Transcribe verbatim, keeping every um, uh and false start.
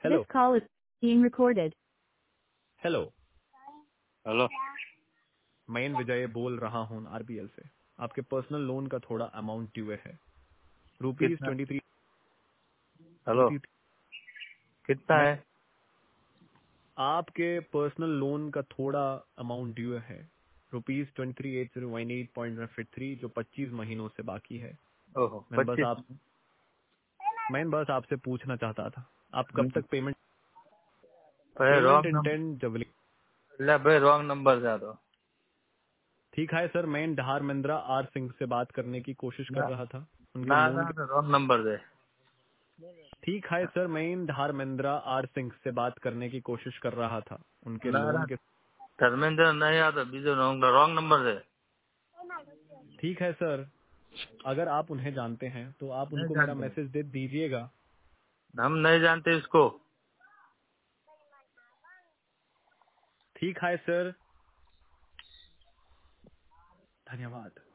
Hello This call is being recorded. Hello hello. मैं विजय बोल रहा हूँ आरबीएल से। आपके पर्सनल लोन का थोड़ा अमाउंट ड्यू है, रुपीज कितना? Twenty three hello, eighty. कितना मैं है? आपके पर्सनल लोन का थोड़ा अमाउंट ड्यू है, rupees twenty three eight zero one eight point fifty three, जो पच्चीस महीनों से बाकी है। ओहो, मैं बस पच्चीस। आप मैं बस आपसे पूछना चाहता था, आप कब हम्म, तक पेमेंट भाई पेमेंट रॉन्ग इंटेंट जब नंबर। ले भाई, रॉन्ग नंबर जा दो। ठीक है सर, मैं धर्मेंद्र आर सिंह से बात करने की कोशिश कर ना रहा था उनके ना लोन ना, के। तो रॉन्ग नंबर दे। ठीक है सर, मैं धर्मेंद्र आर सिंह से बात करने की कोशिश कर रहा था उनके ना ना, लोन के। धर्मेंद्र नहीं आता, बीजो रॉन्ग रॉन्ग नंबर दे। ठीक है सर, अगर आप उन्हें जानते हैं तो आप नहीं उनको मेरा जानते, मैसेज दे दीजिएगा। हम नहीं जानते इसको। ठीक है सर, धन्यवाद।